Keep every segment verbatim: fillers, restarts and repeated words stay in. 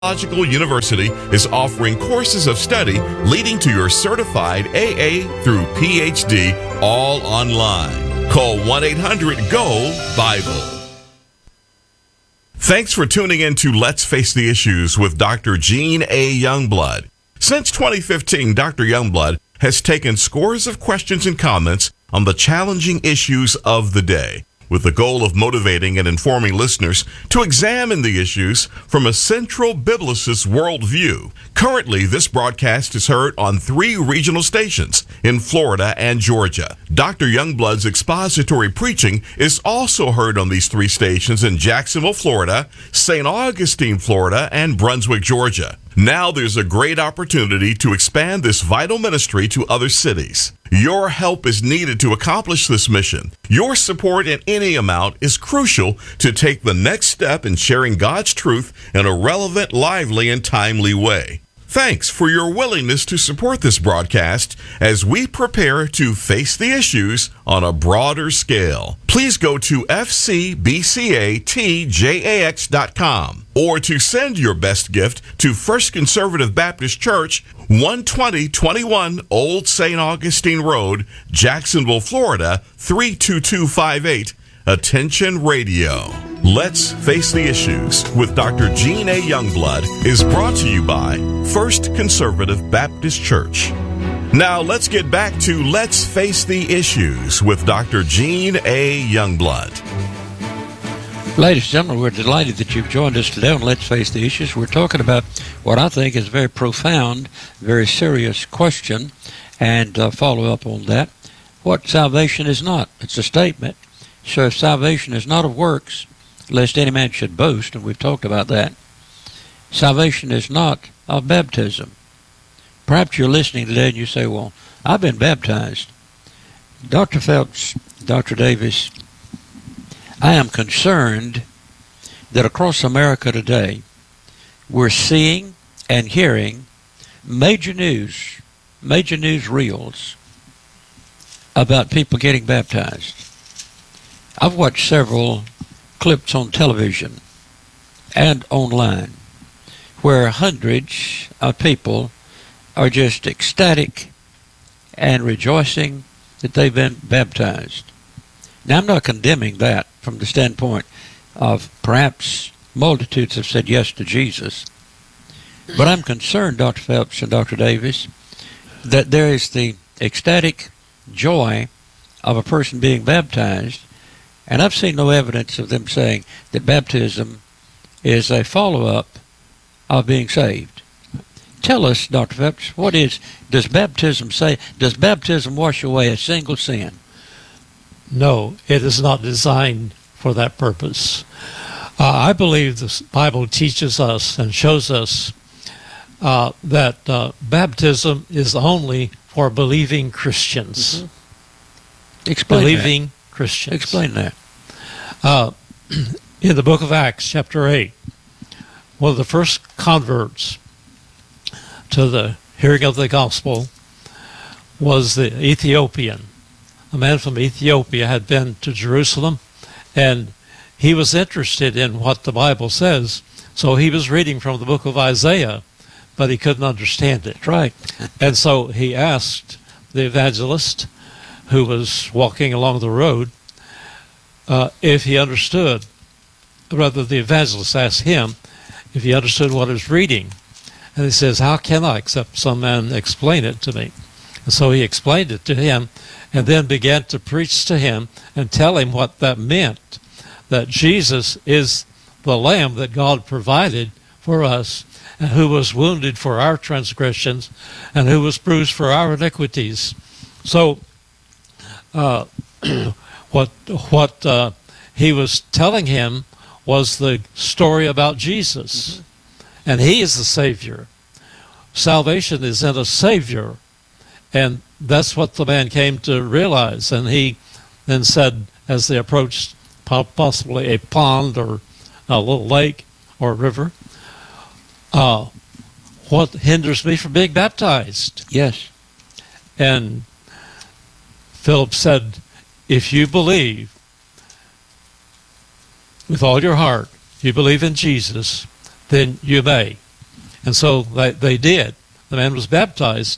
Theological University is offering courses of study leading to your certified A A through P H D, all online. Call one eight hundred G O Bible. Thanks for tuning in to Let's Face the Issues with Doctor Gene A. Youngblood. Since twenty fifteen, Doctor Youngblood has taken scores of questions and comments on the challenging issues of the day, with the goal of motivating and informing listeners to examine the issues from a central biblicist worldview. Currently, this broadcast is heard on three regional stations in Florida and Georgia. Doctor Youngblood's expository preaching is also heard on these three stations in Jacksonville, Florida, Saint Augustine, Florida, and Brunswick, Georgia. Now there's a great opportunity to expand this vital ministry to other cities. Your help is needed to accomplish this mission. Your support in any amount is crucial to take the next step in sharing God's truth in a relevant, lively, and timely way. Thanks for your willingness to support this broadcast as we prepare to face the issues on a broader scale. Please go to f c b c a t j a x dot com or to send your best gift to First Conservative Baptist Church, one twenty twenty-one Old Saint Augustine Road, Jacksonville, Florida, three two two five eight. Attention Radio. Let's Face the Issues with Doctor Gene A. Youngblood is brought to you by First Conservative Baptist Church. Now let's get back to Let's Face the Issues with Doctor Gene A. Youngblood. Ladies and gentlemen, we're delighted that you've joined us today on Let's Face the Issues. We're talking about what I think is a very profound, very serious question, and uh, follow up on that. What salvation is not. It's a statement. So if salvation is not of works, lest any man should boast, and we've talked about that, salvation is not of baptism. Perhaps you're listening today and you say, well, I've been baptized. Doctor Phelps, Doctor Davis, I am concerned that across America today, we're seeing and hearing major news, major news reels about people getting baptized. I've watched several clips on television and online where hundreds of people are just ecstatic and rejoicing that they've been baptized. Now, I'm not condemning that from the standpoint of perhaps multitudes have said yes to Jesus, but I'm concerned, Doctor Phelps and Doctor Davis, that there is the ecstatic joy of a person being baptized, and I've seen no evidence of them saying that baptism is a follow-up of being saved. Tell us, Doctor Phelps, what is, does baptism say, does baptism wash away a single sin? No, it is not designed for that purpose. Uh, I believe the Bible teaches us and shows us uh, that uh, baptism is only for believing Christians. Mm-hmm. Explain believing that. Christians. Explain that. Uh, in the book of Acts, chapter eight, one of the first converts to the hearing of the gospel was the Ethiopian. A man from Ethiopia had been to Jerusalem, and he was interested in what the Bible says, so he was reading from the book of Isaiah, but he couldn't understand it. Right. And so he asked the evangelist, who was walking along the road, uh, if he understood, rather the evangelist asked him if he understood what he was reading. And he says, how can I, except some man explain it to me? And so he explained it to him, and then began to preach to him and tell him what that meant, that Jesus is the Lamb that God provided for us, and who was wounded for our transgressions, and who was bruised for our iniquities. So uh, what what uh, he was telling him was the story about Jesus, mm-hmm. and he is the Savior. Salvation is in a Savior, and that's what the man came to realize. And he then said, as they approached possibly a pond or a little lake or a river, uh, what hinders me from being baptized? Yes. And Philip said, if you believe with all your heart, you believe in Jesus, then you may. And so they, they did. The man was baptized.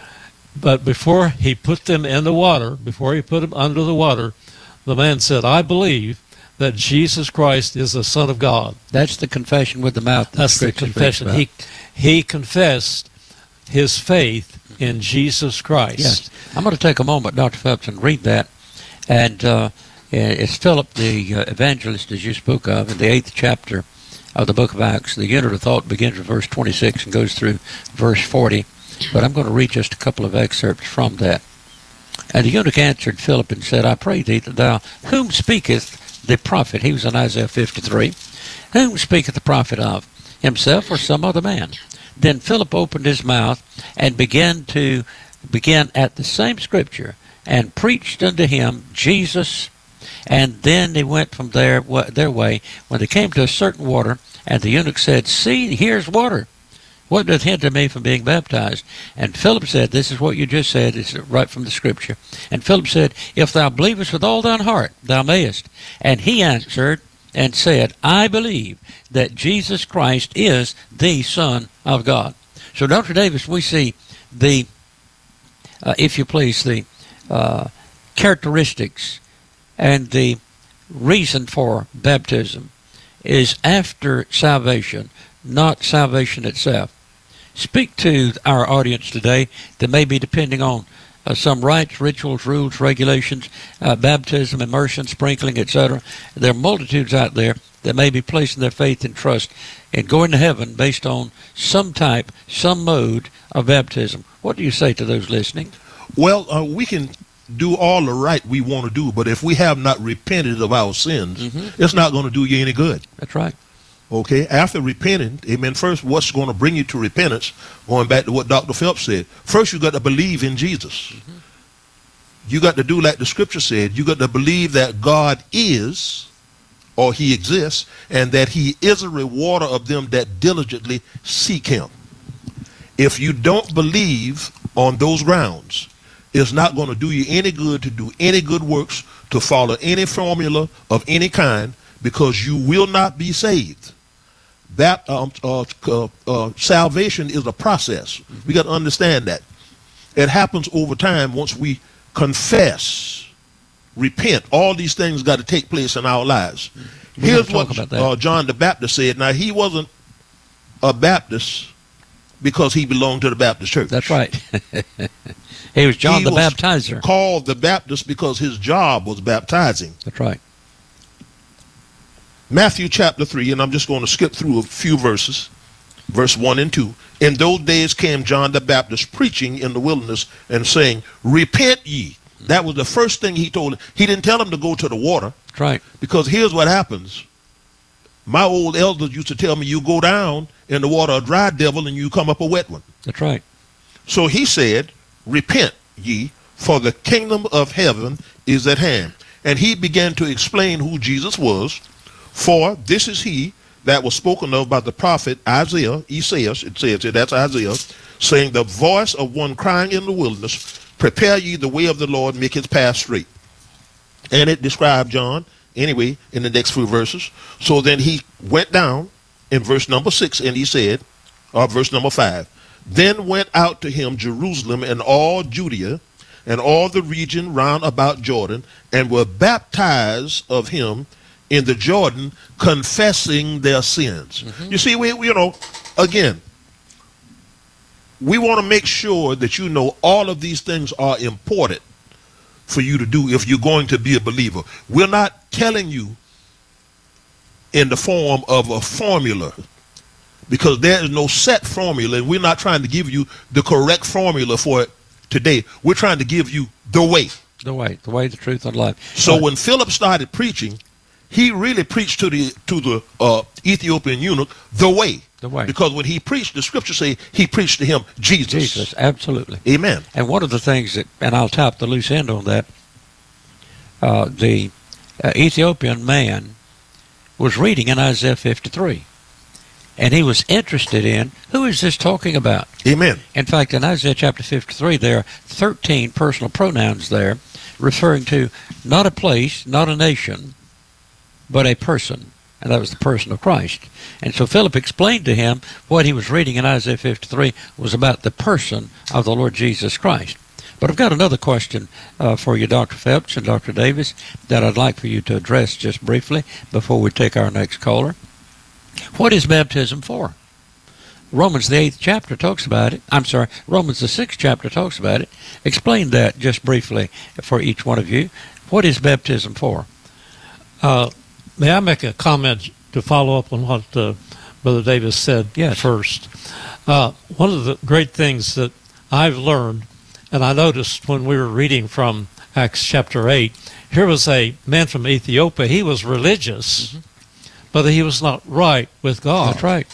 But before he put them in the water, before he put them under the water, the man said, I believe that Jesus Christ is the Son of God. That's the confession with the mouth. That's the confession. He, he confessed his faith in Jesus Christ. Yes. I'm going to take a moment, Doctor Phelps, and read that. And uh, it's Philip, the uh, evangelist, as you spoke of, in the eighth chapter of the book of Acts. The unit of thought begins with verse twenty-six and goes through verse forty. But I'm going to read just a couple of excerpts from that. And the eunuch answered Philip and said, I pray thee that thou, whom speaketh the prophet? He was in Isaiah fifty-three. Whom speaketh the prophet of? Himself or some other man? Then Philip opened his mouth and began to begin at the same scripture and preached unto him Jesus. And then they went from there their way. When they came to a certain water, and the eunuch said, See, here's water. What doth hinder me from being baptized? And Philip said, this is what you just said, it's right from the scripture. And Philip said, If thou believest with all thine heart, thou mayest. And he answered and said, I believe that Jesus Christ is the Son of God. So, Doctor Davis, we see the, uh, if you please, the uh, characteristics and the reason for baptism is after salvation, not salvation itself. Speak to our audience today that may be depending on uh, some rites, rituals, rules, regulations, uh, baptism, immersion, sprinkling, et cetera. There are multitudes out there that may be placing their faith and trust in going to heaven based on some type, some mode of baptism. What do you say to those listening? Well, uh, we can do all the right we want to do, but if we have not repented of our sins, mm-hmm. it's not going to do you any good. That's right. Okay, after repenting, amen, first, what's going to bring you to repentance, going back to what Doctor Phelps said, first you got to believe in Jesus. Mm-hmm. You got to do like the scripture said. You got to believe that God is, or he exists, and that he is a rewarder of them that diligently seek him. If you don't believe on those grounds, it's not going to do you any good to do any good works, to follow any formula of any kind, because you will not be saved. That um, uh, uh, uh, salvation is a process. Mm-hmm. We got to understand that. It happens over time once we confess, repent. All these things got to take place in our lives. Mm-hmm. Here's what uh, John the Baptist said. Now, he wasn't a Baptist because he belonged to the Baptist church. That's right. He was John he the was Baptizer. Called the Baptist because his job was baptizing. That's right. Matthew chapter three, and I'm just going to skip through a few verses, verse one and two. In those days came John the Baptist preaching in the wilderness and saying, Repent ye. That was the first thing he told him. He didn't tell him to go to the water. That's right. Because here's what happens. My old elders used to tell me, you go down in the water a dry devil and you come up a wet one. That's right. So he said, Repent ye, for the kingdom of heaven is at hand. And he began to explain who Jesus was. For this is he that was spoken of by the prophet Isaiah, Isaiah, it says here, that's Isaiah, saying, the voice of one crying in the wilderness, prepare ye the way of the Lord, make his path straight. And it described John, anyway, in the next few verses. So then he went down in verse number six, and he said, or verse number five, then went out to him Jerusalem and all Judea and all the region round about Jordan, and were baptized of him in the Jordan, confessing their sins. Mm-hmm. You see, we, we, you know, again, we want to make sure that you know all of these things are important for you to do if you're going to be a believer. We're not telling you in the form of a formula, because there is no set formula, and we're not trying to give you the correct formula for it today. We're trying to give you the way. The way, the way, the truth, and life. So but, when Philip started preaching, he really preached to the to the uh, Ethiopian eunuch the way. The way. Because when he preached, the scripture say he preached to him Jesus. Jesus, absolutely. Amen. And one of the things that, and I'll tap the loose end on that, uh, the uh, Ethiopian man was reading in Isaiah fifty-three. And he was interested in, who is this talking about? Amen. In fact, in Isaiah chapter fifty-three, there are thirteen personal pronouns there referring to not a place, not a nation, but a person. and that was the person of Christ. And so Philip explained to him what he was reading in Isaiah fifty-three was about the person of the Lord Jesus Christ. But I've got another question uh, for you, Doctor Phelps and Doctor Davis, that I'd like for you to address just briefly before we take our next caller. What is baptism for? Romans, the eighth chapter, talks about it. I'm sorry, Romans, the sixth chapter, talks about it. Explain that just briefly for each one of you. What is baptism for? Uh, may I make a comment to follow up on what uh, Brother Davis said Yes. first? Uh, one of the great things that I've learned, and I noticed when we were reading from Acts chapter eight, here was a man from Ethiopia. He was religious, mm-hmm. but he was not right with God. That's right.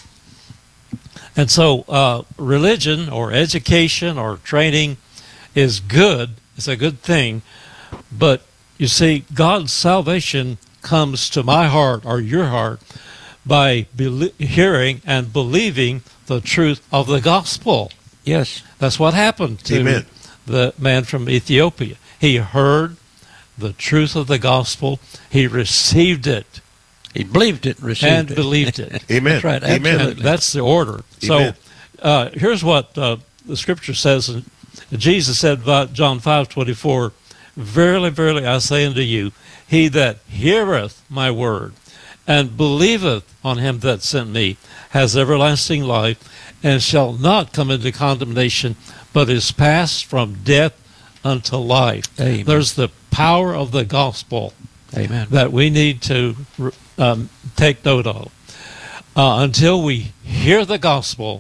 And so uh, religion or education or training is good. It's a good thing. But you see, God's salvation comes to my heart or your heart by be- hearing and believing the truth of the gospel. Yes. That's what happened to Amen. the man from Ethiopia. He heard the truth of the gospel. He received it. He believed it and received and it. believed it. Amen. That's right. Amen. Absolutely. And that's the order. Amen. So uh, here's what uh, the scripture says. And Jesus said, about John five twenty-four, "Verily, verily, I say unto you, he that heareth my word and believeth on him that sent me has everlasting life, and shall not come into condemnation, but is passed from death unto life." Amen. There's the power of the gospel Amen. that we need to um, take note of. Uh, until we hear the gospel,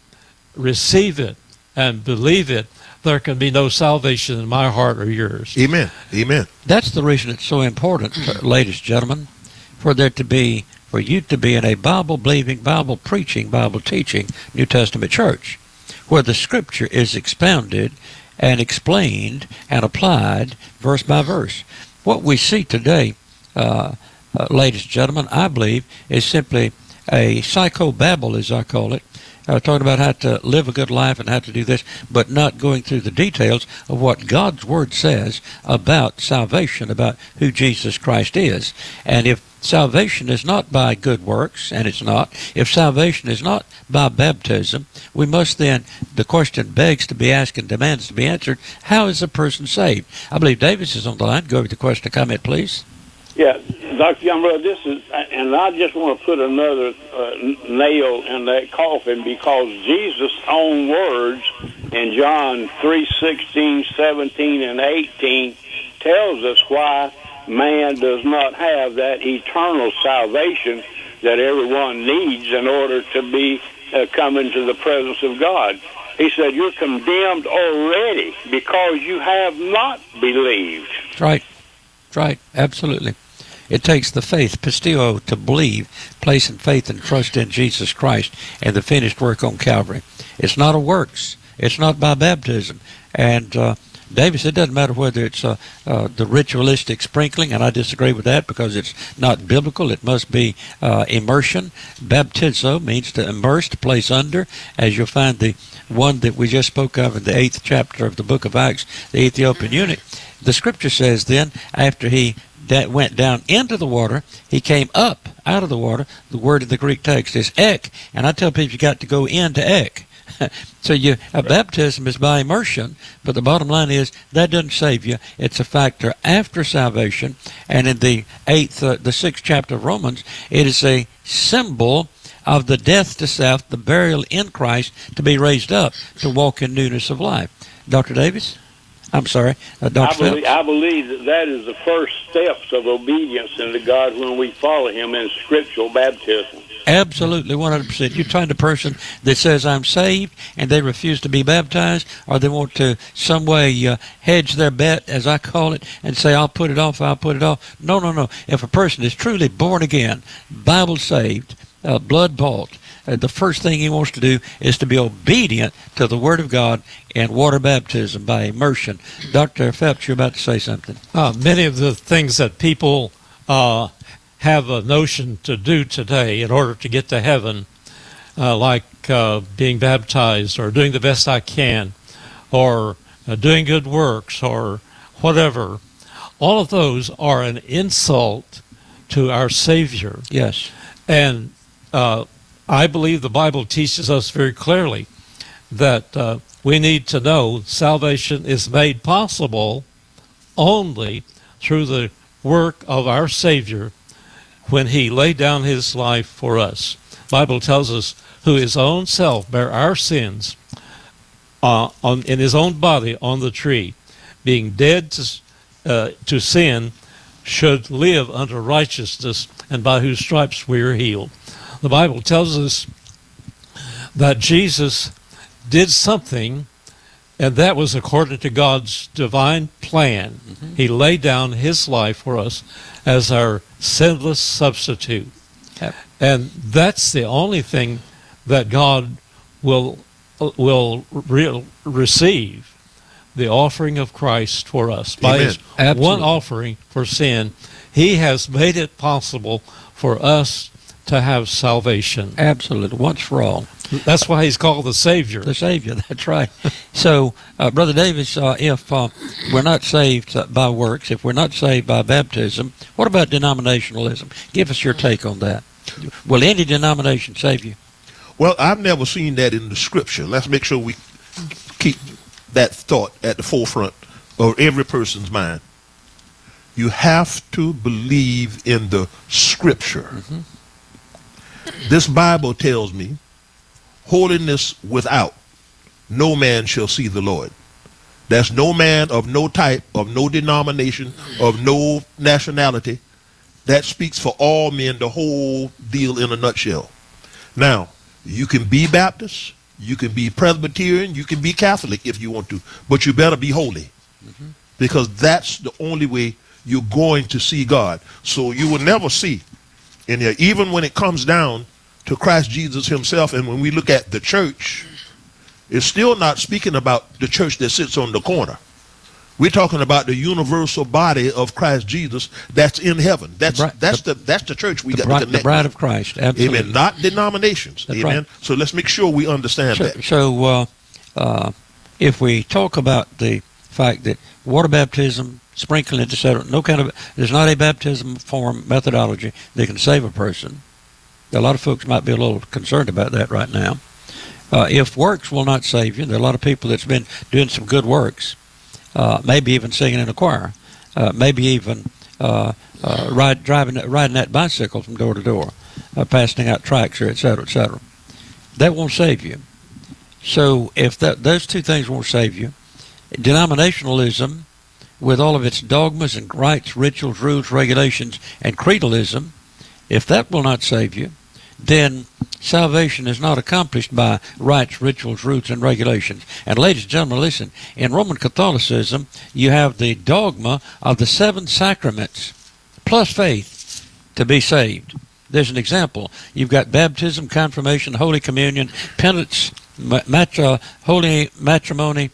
receive it, and believe it, there can be no salvation in my heart or yours. Amen. Amen. That's the reason it's so important, uh, ladies and gentlemen, for there to be, for you to be in a Bible-believing, Bible-preaching, Bible-teaching New Testament church, where the Scripture is expounded and explained and applied verse by verse. What we see today, uh, uh, ladies and gentlemen, I believe, is simply a psychobabble, as I call it, uh, talking about how to live a good life and how to do this, but not going through the details of what God's Word says about salvation, about who Jesus Christ is. And if salvation is not by good works, and it's not, if salvation is not by baptism, we must then, the question begs to be asked and demands to be answered, how is a person saved? I believe Davis is on the line. Go over to the question or comment, please. Yeah, Doctor Youngblood, this is, and I just want to put another uh, nail in that coffin, because Jesus' own words in John three sixteen, seventeen, and eighteen tells us why man does not have that eternal salvation that everyone needs in order to be uh, come into the presence of God. He said, "You're condemned already because you have not believed." That's right. That's right. Absolutely. It takes the faith, pistio, to believe, placing faith and trust in Jesus Christ and the finished work on Calvary. It's not a works. It's not by baptism. And uh, Davis, it doesn't matter whether it's uh, uh, the ritualistic sprinkling, and I disagree with that because it's not biblical. It must be uh, immersion. Baptizo means to immerse, to place under, as you'll find the one that we just spoke of in the eighth chapter of the book of Acts, the Ethiopian eunuch. The scripture says then, after he that went down into the water, he came up out of the water. The word in the Greek text is ek, and I tell people you got to go into ek. So you, a baptism is by immersion, but the bottom line is that doesn't save you. It's a factor after salvation, and in the eighth, uh, the sixth chapter of Romans, it is a symbol of the death to self, the burial in Christ, to be raised up, to walk in newness of life. Doctor Davis? I'm sorry, uh, Doctor I believe, I believe that that is the first steps of obedience into God when we follow Him in scriptural baptism. Absolutely, one hundred percent. You find a person that says, I'm saved, and they refuse to be baptized, or they want to some way uh, hedge their bet, as I call it, and say, I'll put it off, I'll put it off. No, no, no. If a person is truly born again, Bible saved, uh, blood bought, uh, the first thing he wants to do is to be obedient to the Word of God and water baptism by immersion. Doctor Phelps, you're about to say something. Uh, many of the things that people uh, have a notion to do today in order to get to heaven, uh, like uh, being baptized or doing the best I can or uh, doing good works or whatever, all of those are an insult to our Savior. Yes. And uh, I believe the Bible teaches us very clearly that uh, we need to know salvation is made possible only through the work of our Savior when he laid down his life for us. The Bible tells us, who his own self bare our sins uh, on, in his own body on the tree, being dead to, uh, to sin, should live unto righteousness, and by whose stripes we are healed. The Bible tells us that Jesus did something, and that was according to God's divine plan. Mm-hmm. He laid down his life for us as our sinless substitute. Yep. And that's the only thing that God will will re- receive, the offering of Christ for us. By Amen. his Absolutely. one offering for sin, he has made it possible for us to have salvation. Absolutely. Once for all. That's why he's called the Savior. The Savior, that's right. So, uh, Brother Davis, uh, if uh, we're not saved by works, if we're not saved by baptism, what about denominationalism? Give us your take on that. Will any denomination save you? Well, I've never seen that in the Scripture. Let's make sure we keep that thought at the forefront of every person's mind. You have to believe in the Scripture. Mm-hmm. This Bible tells me, holiness without, no man shall see the Lord. There's no man of no type, of no denomination, of no nationality. That speaks for all men, the whole deal in a nutshell. Now, you can be Baptist, you can be Presbyterian, you can be Catholic if you want to, but you better be holy. Mm-hmm. Because that's the only way you're going to see God. So you will never see in here, even when it comes down to Christ Jesus himself, and when we look at the church, it's still not speaking about the church that sits on the corner. We're talking about the universal body of Christ Jesus that's in heaven. That's the, that's the, the that's the church we the got bride, to connect the bride with. of Christ. Absolutely. Amen. Not denominations. That's Amen. right. So let's make sure we understand So, that. so uh, uh, if we talk about the fact that water baptism, sprinkling, et cetera, no kind of there's not a baptism form methodology that can save a person. A lot of folks might be a little concerned about that right now. Uh, if works will not save you, there are a lot of people that's been doing some good works, uh, maybe even singing in a choir, uh, maybe even uh, uh, ride, driving, riding that bicycle from door to door, uh, passing out tracts, or et cetera, et cetera. That won't save you. So if that, those two things won't save you, denominationalism, with all of its dogmas and rites, rituals, rules, regulations, and creedalism, if that will not save you, then salvation is not accomplished by rites, rituals, roots, and regulations. And ladies and gentlemen, listen, in Roman Catholicism, you have the dogma of the seven sacraments plus faith to be saved. There's an example. You've got baptism, confirmation, Holy Communion, penance, mat- uh, holy matrimony,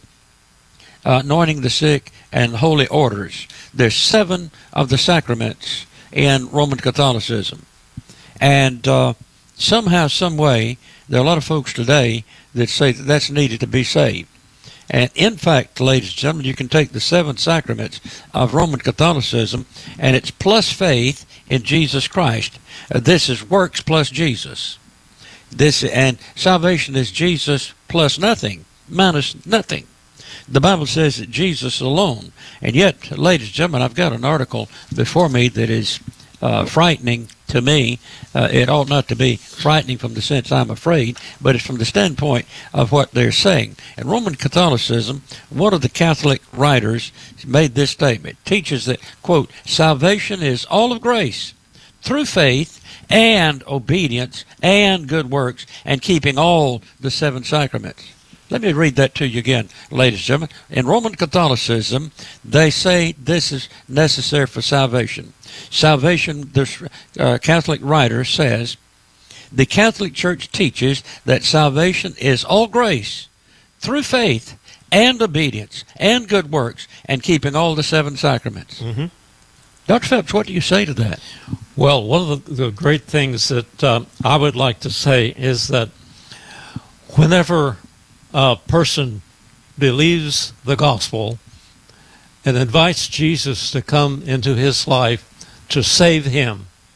uh, anointing the sick, and holy orders. There's seven of the sacraments in Roman Catholicism. And uh, somehow, some way, there are a lot of folks today that say that that's needed to be saved. And in fact, ladies and gentlemen, you can take the seven sacraments of Roman Catholicism, and it's plus faith in Jesus Christ. Uh, this is works plus Jesus. This and salvation is Jesus plus nothing, minus nothing. The Bible says that Jesus alone. And yet, ladies and gentlemen, I've got an article before me that is uh, frightening to me. Uh, it ought not to be frightening from the sense I'm afraid, but it's from the standpoint of what they're saying. In Roman Catholicism, one of the Catholic writers made this statement. It teaches that, quote, salvation is all of grace through faith and obedience and good works and keeping all the seven sacraments. Let me read that to you again, ladies and gentlemen. In Roman Catholicism, they say this is necessary for salvation. Salvation, the uh, Catholic writer says, the Catholic Church teaches that salvation is all grace through faith and obedience and good works and keeping all the seven sacraments. Mm-hmm. Doctor Phelps, what do you say to that? Well, one of the, the great things that uh, I would like to say is that whenever a person believes the gospel and invites Jesus to come into his life to save him,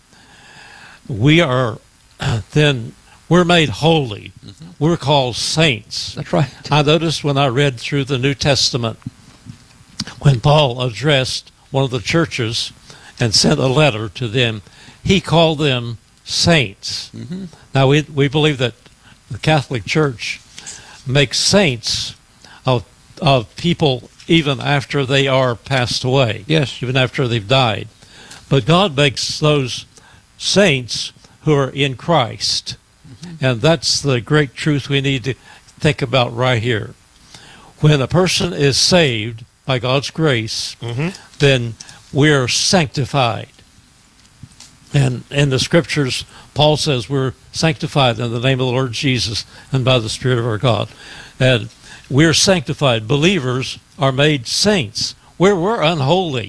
we are then we're made holy. Mm-hmm. We're called saints. That's right. I noticed when I read through the New Testament, when Paul addressed one of the churches and sent a letter to them, he called them saints. Mm-hmm. Now, we we believe that the Catholic Church makes saints of of people even after they are passed away. Yes. Even after they've died. But God makes those saints who are in Christ. Mm-hmm. And that's the great truth we need to think about right here. When a person is saved by God's grace, mm-hmm. then we're sanctified. And in the scriptures, Paul says we're sanctified in the name of the Lord Jesus and by the Spirit of our God. And we're sanctified. Believers are made saints. We're, we're unholy.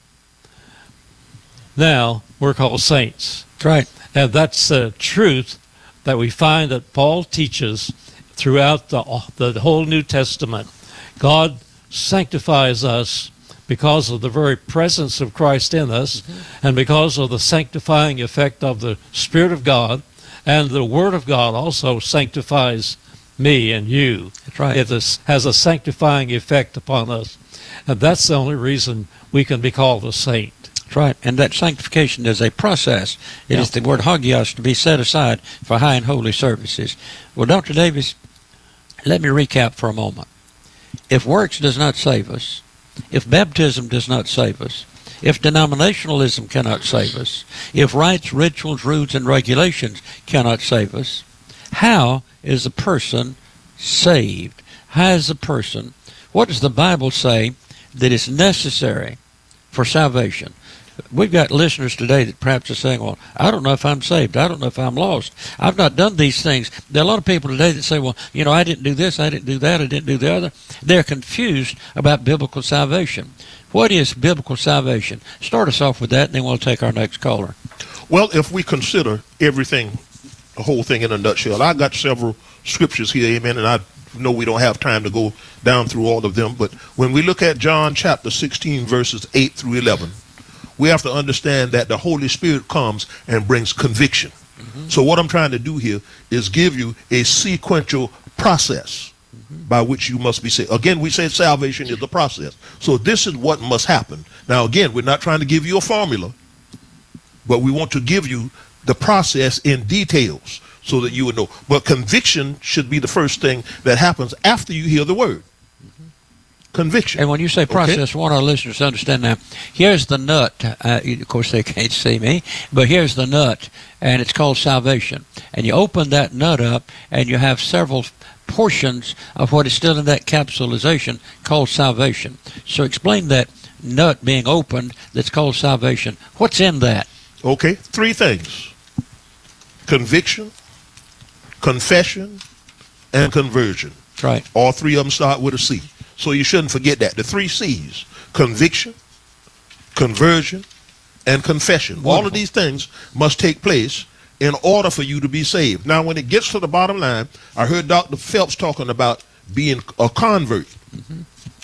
Now, we're called saints. That's right. And that's the truth that we find that Paul teaches throughout the, the whole New Testament. God sanctifies us because of the very presence of Christ in us, mm-hmm. and because of the sanctifying effect of the Spirit of God, and the Word of God also sanctifies me and you. That's right. It is, has a sanctifying effect upon us. And that's the only reason we can be called a saint. That's right. And that sanctification is a process. It yeah. is the word hagios, to be set aside for high and holy services. Well, Doctor Davis, let me recap for a moment. If works does not save us, if baptism does not save us, if denominationalism cannot save us, if rites, rituals, rules, and regulations cannot save us, how is a person saved? How is a person, what does the Bible say that is necessary for salvation? We've got listeners today that perhaps are saying, well, I don't know if I'm saved. I don't know if I'm lost. I've not done these things. There are a lot of people today that say, well, you know, I didn't do this, I didn't do that, I didn't do the other. They're confused about biblical salvation. What is biblical salvation? Start us off with that, and then we'll take our next caller. Well, if we consider everything, the whole thing in a nutshell, I got several scriptures here, amen, and I know we don't have time to go down through all of them, but when we look at John chapter sixteen, verses eight through eleven, we have to understand that the Holy Spirit comes and brings conviction. Mm-hmm. So what I'm trying to do here is give you a sequential process mm-hmm. by which you must be saved. Again, we say salvation is a process. So this is what must happen. Now, again, we're not trying to give you a formula, but we want to give you the process in details so that you would know. But conviction should be the first thing that happens after you hear the word. Conviction. And when you say process, okay. I want our listeners to understand now. Here's the nut. Uh, of course, they can't see me, but here's the nut, and it's called salvation. And you open that nut up, and you have several portions of what is still in that capsulization called salvation. So explain that nut being opened that's called salvation. What's in that? Okay, three things. Conviction, confession, and conversion. That's right. All three of them start with a C. So you shouldn't forget that. The three C's: conviction, conversion, and confession. Wonderful. All of these things must take place in order for you to be saved. Now, when it gets to the bottom line, I heard Doctor Phelps talking about being a convert. Mm-hmm.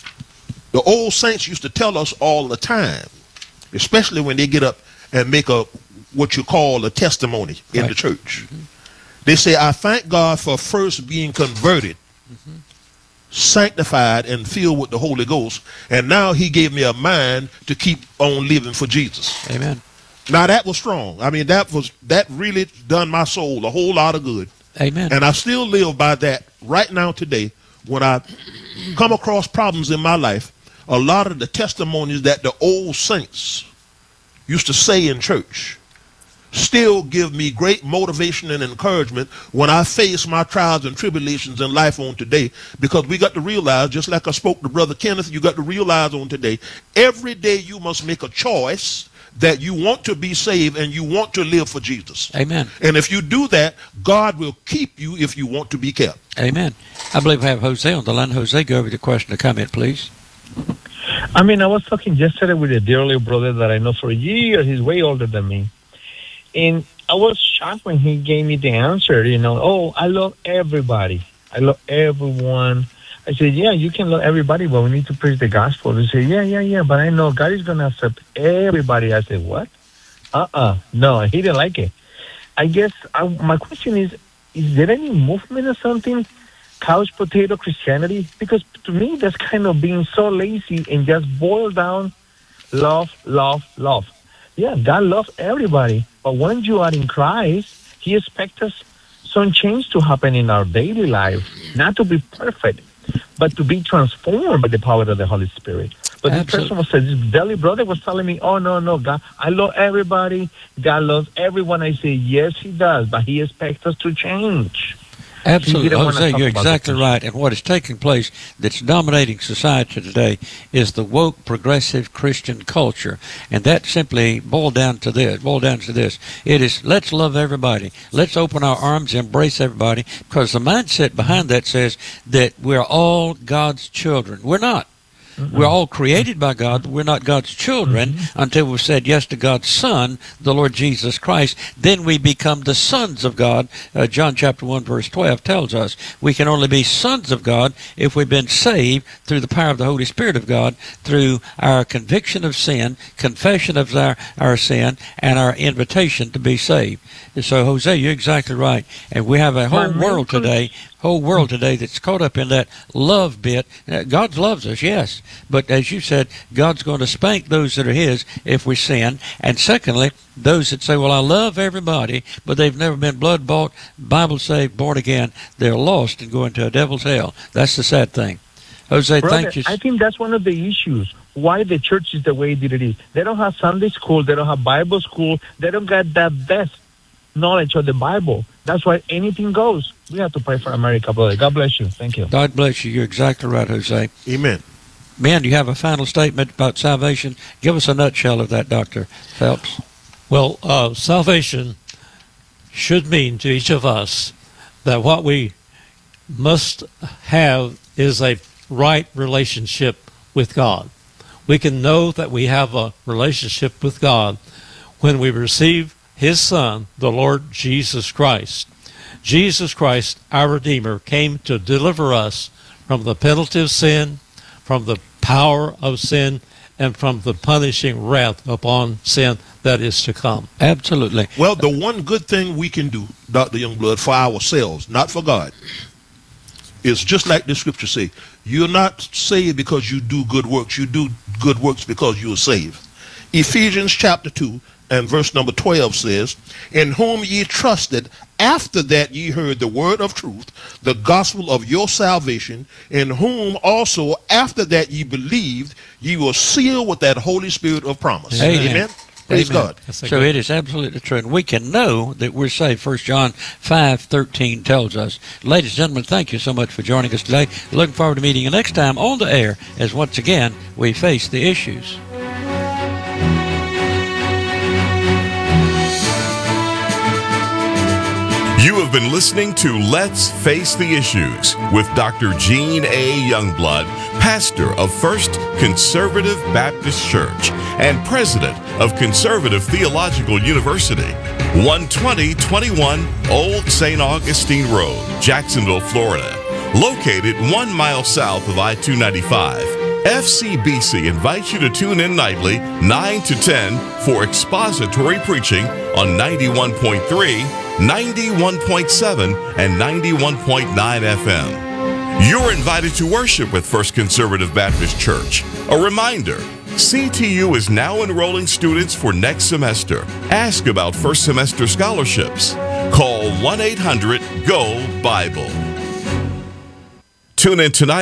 The old saints used to tell us all the time, especially when they get up and make a what you call a testimony in right. the church. Mm-hmm. They say, I thank God for first being converted, mm-hmm. sanctified and filled with the Holy Ghost, and now he gave me a mind to keep on living for Jesus. Amen. Now that was strong. I mean, that was that really done my soul a whole lot of good. Amen. And I still live by that right now today. When I come across problems in my life, a lot of the testimonies that the old saints used to say in church still give me great motivation and encouragement when I face my trials and tribulations in life on today, because we got to realize, just like I spoke to Brother Kenneth, you got to realize on today, every day you must make a choice that you want to be saved and you want to live for Jesus. Amen. And if you do that, God will keep you if you want to be kept. Amen. I believe we have Jose on the line. Jose, go over the question or comment, please. I mean, I was talking yesterday with a dear little brother that I know for years. He's way older than me. And I was shocked when he gave me the answer, you know, oh, I love everybody. I love everyone. I said, yeah, you can love everybody, but we need to preach the gospel. He said, yeah, yeah, yeah, but I know God is going to accept everybody. I said, what? Uh-uh. No, he didn't like it. I guess I, my question is, is there any movement or something, couch potato Christianity? Because to me, that's kind of being so lazy and just boil down love, love, love. Yeah, God loves everybody. But when you are in Christ, he expects us some change to happen in our daily life, not to be perfect, but to be transformed by the power of the Holy Spirit. But this person was said, this daily brother was telling me, oh, no, no, God, I love everybody. God loves everyone. I say, yes, he does, but he expects us to change. Absolutely, Jose, you're exactly right. And what is taking place that's dominating society today is the woke, progressive Christian culture, and that simply boiled down to this. Boiled down to this: it is let's love everybody, let's open our arms, embrace everybody, because the mindset behind that says that we're all God's children. We're not. Mm-hmm. We're all created by God, but we're not God's children mm-hmm. until we've said yes to God's Son, the Lord Jesus Christ. Then we become the sons of God. Uh, John chapter one, verse twelve tells us we can only be sons of God if we've been saved through the power of the Holy Spirit of God, through our conviction of sin, confession of our, our sin, and our invitation to be saved. And so, Jose, you're exactly right. And we have a whole world today whole world today that's caught up in that love bit. God loves us, yes, but as you said, God's going to spank those that are his if we sin. And secondly, those that say, well, I love everybody, but they've never been blood bought, Bible saved, born again, they're lost and going to a devil's hell. That's the sad thing. Jose, Brother, thank you. I think that's one of the issues why the church is the way that it is. They don't have Sunday school, they don't have Bible school, they don't get that best knowledge of the Bible. That's why anything goes. We have to pray for America, brother. God bless you. Thank you. God bless you. You're exactly right, Jose. Amen. Man, do you have a final statement about salvation? Give us a nutshell of that, Doctor Phelps. Well, uh, salvation should mean to each of us that what we must have is a right relationship with God. We can know that we have a relationship with God when we receive his Son, the Lord Jesus Christ. Jesus Christ, our Redeemer, came to deliver us from the penalty of sin, from the power of sin, and from the punishing wrath upon sin that is to come. Absolutely. Well, the one good thing we can do, Doctor Youngblood, for ourselves, not for God, is just like the scripture say, you're not saved because you do good works. You do good works because you are saved. Ephesians chapter two and verse number twelve says, in whom ye trusted, after that ye heard the word of truth, the gospel of your salvation, in whom also after that ye believed, ye were sealed with that Holy Spirit of promise. Amen. Amen. Praise Amen. God. So it is absolutely true. And we can know that we're saved. First John five thirteen tells us. Ladies and gentlemen, thank you so much for joining us today. Looking forward to meeting you next time on the air as once again we face the issues. You have been listening to Let's Face the Issues with Doctor Gene A. Youngblood, pastor of First Conservative Baptist Church and president of Conservative Theological University, one twenty twenty-one Old Saint Augustine Road, Jacksonville, Florida. Located one mile south of I two ninety-five, F C B C invites you to tune in nightly, nine to ten, for expository preaching on ninety-one point three, ninety-one point seven, and ninety-one point nine F M. You're invited to worship with First Conservative Baptist Church. A reminder, C T U is now enrolling students for next semester. Ask about first semester scholarships. Call one eight hundred G O Bible. Tune in tonight